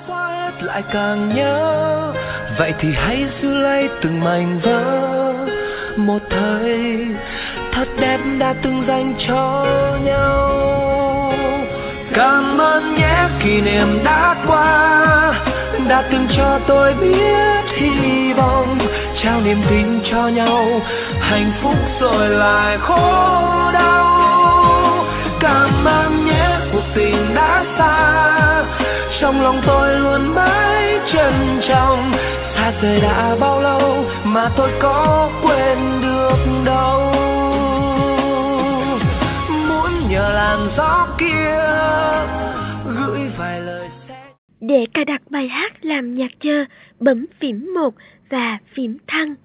xóa hết lại càng nhớ. Vậy thì hãy giữ lấy từng mảnh vỡ một thời thật đẹp đã từng dành cho nhau. Cảm ơn nhé kỷ niệm đã qua, đã từng cho tôi biết hy vọng, trao niềm tin cho nhau, hạnh phúc rồi lại khổ đau. Cảm ơn nhé cuộc tình đã xa, trong lòng tôi luôn mãi trân trọng. Xa rời đã bao lâu mà tôi có quên được đâu. Muốn nhờ làn gió kia gửi vài lời sẽ... Để cài đặt bài hát làm nhạc chờ, bấm phím 1 và phím thăng.